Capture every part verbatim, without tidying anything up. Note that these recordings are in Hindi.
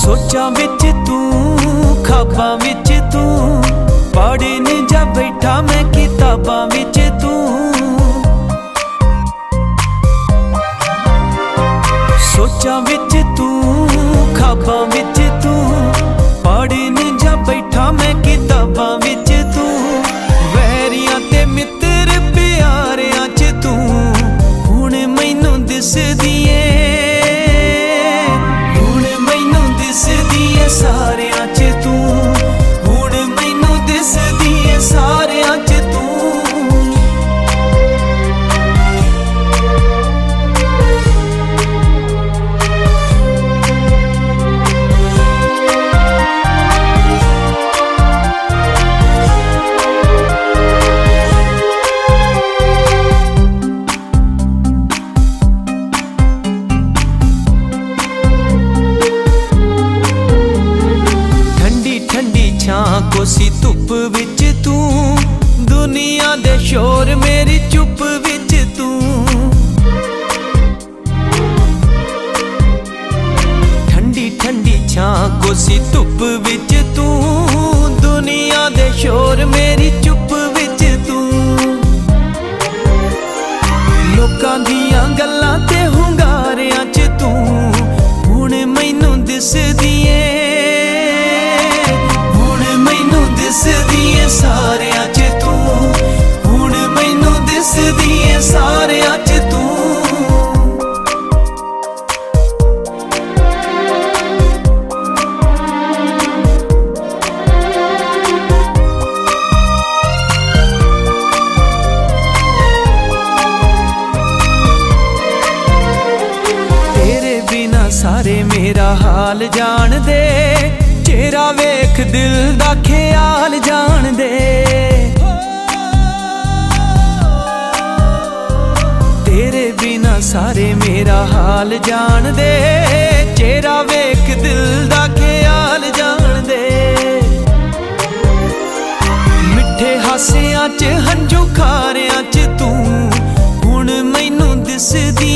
सोचां विच तू ख्वाबां विच तू पढ़न जा बैठा मैं किताबां विच तू सोचां विच तू ख्वाबां विच तू पढ़न जा बैठा मैं किताबां विच तू वैरियां ते मित्र प्यारियां च तू हुण मैनू दिसदी सारियां च तू हुण मैनू दिसदी है सारियां च तू कोसी धुप विच तू दुनिया दे शोर मेरी चुप विच तू ठंडी ठंडी छां कोसी धुप विच तू दुनिया दे शोर मेरी चुप विच तू लोकां दियां गल्लां ते हुंगारियां च तू हुण मैनू दिसदी ऐ दिसदी है सारियां च तू हुण मैनू दिसदी है सारियां च तू तेरे बिना सारे मेरा हाल जान दे चेहरा वेख दिल दा ख्याल जान दे तेरे बिना सारे मेरा हाल जान दे चेहरा वेख दिल दा ख्याल जान दे मिठे हासियां च हंझू खारियां च तू हुण मैनू दिसदी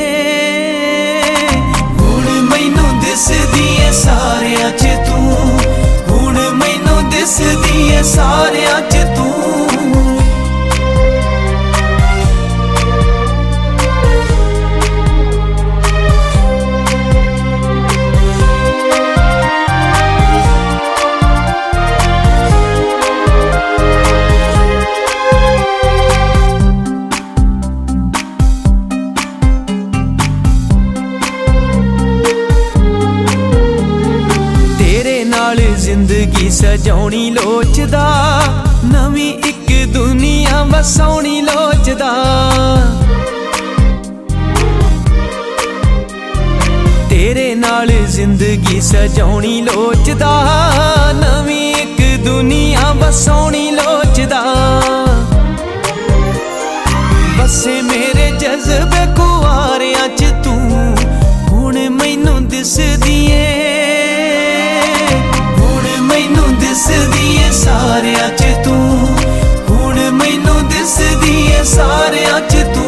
ऐ हुण मैनू दिसदी ऐ सारियां च तू हुण मैनू दिसदी ऐ सारियां च तू जिंदगी सजाउणी लोचदा नवी इक दुनिया वसाउणी लोचदा तेरे नाल जिंदगी सजाउणी लोचदा नवी इक दुनिया वसाउणी लोचदा बसे मेरे जज्बे कुआरियां च तू हुण मैनू दिसदी ऐ दिसदी है सारियां च तू हुण मैनू दिसदी है सारियां च तू